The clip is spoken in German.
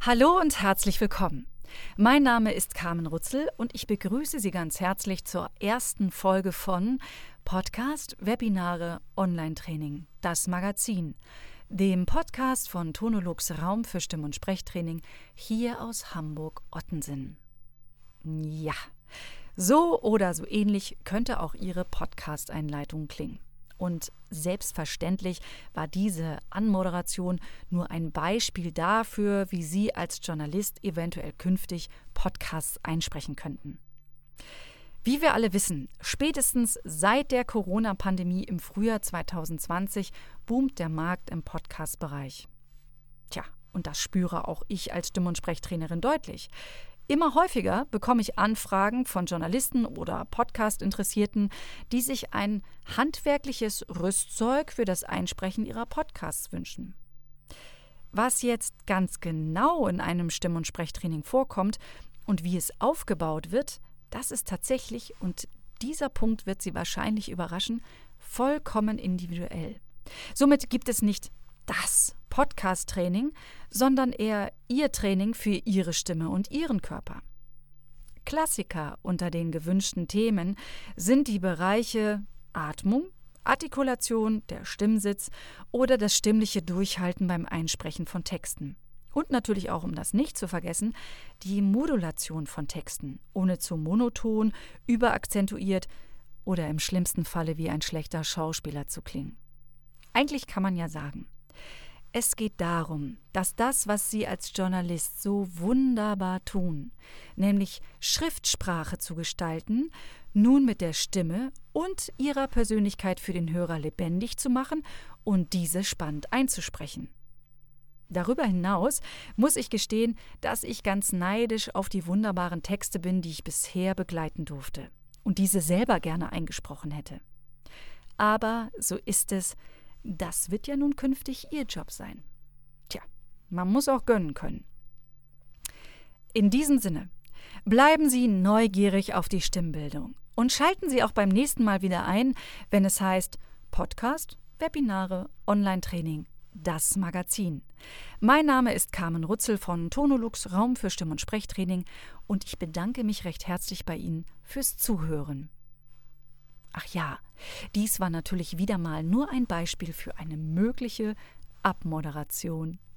Hallo und herzlich willkommen. Mein Name ist Carmen Rutzel und ich begrüße Sie ganz herzlich zur ersten Folge von Podcast, Webinare, Online-Training, das Magazin, dem Podcast von Tonolux Raum für Stimm- und Sprechtraining hier aus Hamburg-Ottensen. Ja, so oder so ähnlich könnte auch Ihre Podcast-Einleitung klingen. Und selbstverständlich war diese Anmoderation nur ein Beispiel dafür, wie Sie als Journalist eventuell künftig Podcasts einsprechen könnten. Wie wir alle wissen, spätestens seit der Corona-Pandemie im Frühjahr 2020 boomt der Markt im Podcast-Bereich. Tja, und das spüre auch ich als Stimm- und Sprechtrainerin deutlich. Immer häufiger bekomme ich Anfragen von Journalisten oder Podcast-Interessierten, die sich ein handwerkliches Rüstzeug für das Einsprechen ihrer Podcasts wünschen. Was jetzt ganz genau in einem Stimm- und Sprechtraining vorkommt und wie es aufgebaut wird, das ist tatsächlich, und dieser Punkt wird Sie wahrscheinlich überraschen, vollkommen individuell. Somit gibt es nicht das Podcast-Training, sondern eher Ihr Training für Ihre Stimme und Ihren Körper. Klassiker unter den gewünschten Themen sind die Bereiche Atmung, Artikulation, der Stimmsitz oder das stimmliche Durchhalten beim Einsprechen von Texten. Und natürlich auch, um das nicht zu vergessen, die Modulation von Texten, ohne zu monoton, überakzentuiert oder im schlimmsten Falle wie ein schlechter Schauspieler zu klingen. Eigentlich kann man ja sagen, es geht darum, dass das, was Sie als Journalist so wunderbar tun, nämlich Schriftsprache zu gestalten, nun mit der Stimme und Ihrer Persönlichkeit für den Hörer lebendig zu machen und diese spannend einzusprechen. Darüber hinaus muss ich gestehen, dass ich ganz neidisch auf die wunderbaren Texte bin, die ich bisher begleiten durfte und diese selber gerne eingesprochen hätte. Aber so ist es. Das wird ja nun künftig Ihr Job sein. Tja, man muss auch gönnen können. In diesem Sinne, bleiben Sie neugierig auf die Stimmbildung und schalten Sie auch beim nächsten Mal wieder ein, wenn es heißt Podcast, Webinare, Online-Training, das Magazin. Mein Name ist Carmen Rutzel von Tonolux Raum für Stimm- und Sprechtraining und ich bedanke mich recht herzlich bei Ihnen fürs Zuhören. Ach ja, dies war natürlich wieder mal nur ein Beispiel für eine mögliche Abmoderation